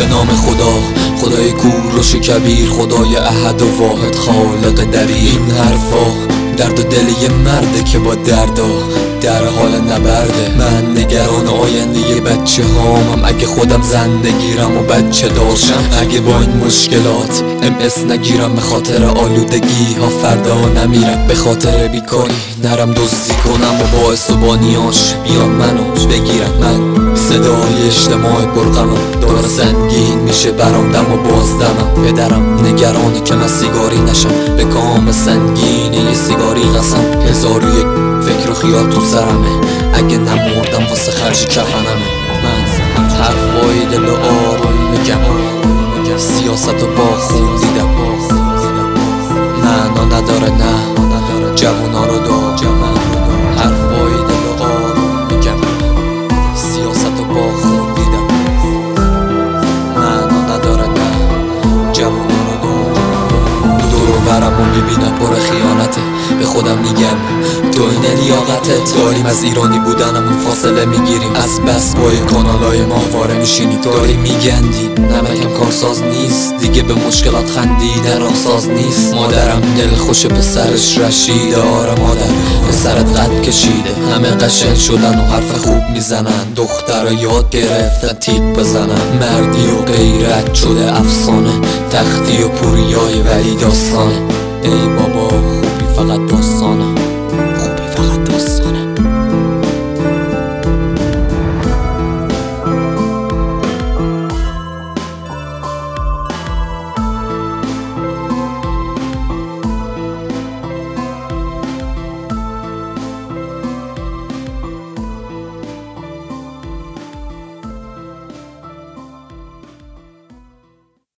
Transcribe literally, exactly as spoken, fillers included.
به نام خدا، خدای کوروش کبیر، خدای احد و واحد، خالق دبیر. این حرفا درد و دل یه مرده که با دردا در حال نبرده. من نگران آینده بچه هامم، اگه خودم زن نگیرم و بچه داشتم. اگه با این مشکلات ام اس نگیرم، به خاطر آلودگی ها فردا نمیرم. به خاطر بیکاری نرم دزدی کنم و باعث و بانیاش بیان منو بگیرم. من صدای اجتماع پرغمم، داره سنگین میشه برام دم و بازدمم. پدرم نگرانه که من سیگاری نشم، به کام سنگینه یه سیگاری قسم. هزار و یک فکر و خیال تو سرمه، اگه نمردم واسه خرج کفنمه. من حرفای دل و آروم میگم، سیاست و با خون دیدم. معنا نداره نه جوونا رو دارم. حرفای دل و آروم میگم، سیاست و با خون دیدم. معنا نداره نه جوونا رو دارم. دور و برم و میبینم پر خیانته، به خودم میگم تو این لیاقتت. داریم از ایرانی بودنمون فاصله میگیریم، از بس پای کانالای ماهواره میشینیم. داریم میگندیم نمکم کارساز نیست، دیگه به مشکلات خندیدن راهساز نیست. مادرم دل خوش پسرش رشیده، آره مادر پسرت قد کشیده. همه قشنگ شدن و حرف خوب میزنن، دختر یاد گرفتن تیک بزنن. مردی و غیرت شده افسانه، تختی و پوریای ولی داستانه. ای بابا خوبی فقط داستانه.